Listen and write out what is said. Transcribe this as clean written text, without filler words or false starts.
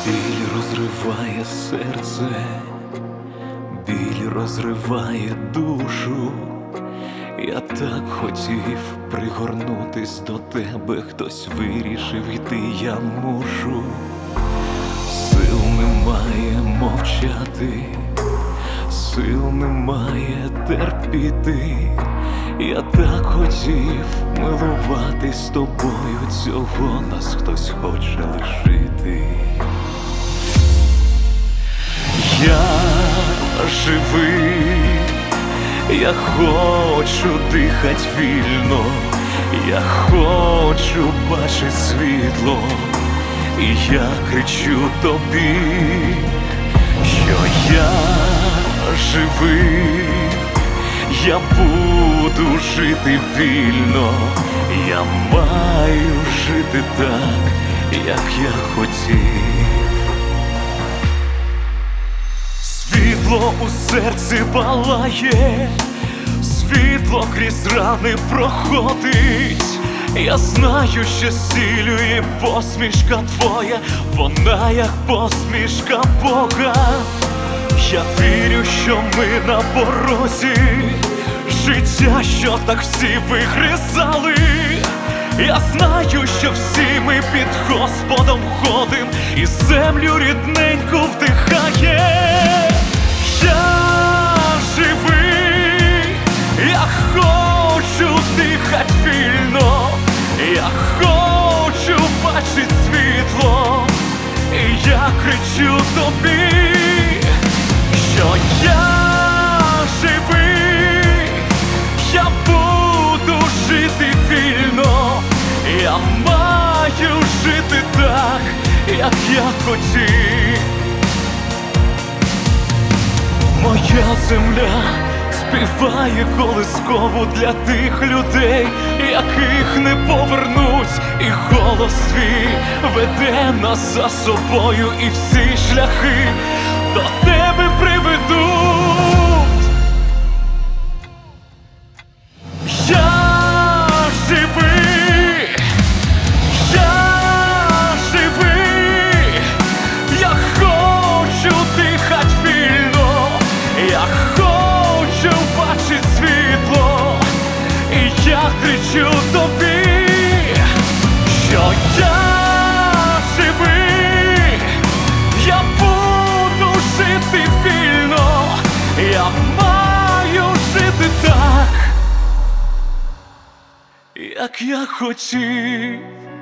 Біль розриває серце, біль розриває душу. Я так хотів пригорнутись до тебе, хтось вирішив йти, я мушу. Сил немає мовчати, сил немає терпіти. Я так хотів милуватись тобою, цього нас хтось хоче лишити. Я живий, я хочу дихать вільно, я хочу бачить світло, і я кричу тобі, що я живий, я буду жити вільно, я маю жити так, як я хотів. Світло у серці палає, світло крізь рани проходить. Я знаю, що зцілює посмішка твоя, вона як посмішка Бога. Я вірю, що ми на порозі життя, що так всі вигризали. Я знаю, що всі ми під Господом ходим і землю рідненьку вдихає. Я живий, я хочу дихать вільно, я хочу бачить світло, і я кричу тобі, що я живий, я буду жити вільно, я маю жити так, як я хотів. Моя земля співає колискову для тих людей, яких не повернуть, і голос свій веде нас за собою, і всі шляхи до тебе приведуть. Я живий, я живий, я хочу дихать вільно, я хочу бачить світло, і я кричу тобі, що я живий, я буду жити вільно, я маю жити так, як я хотів.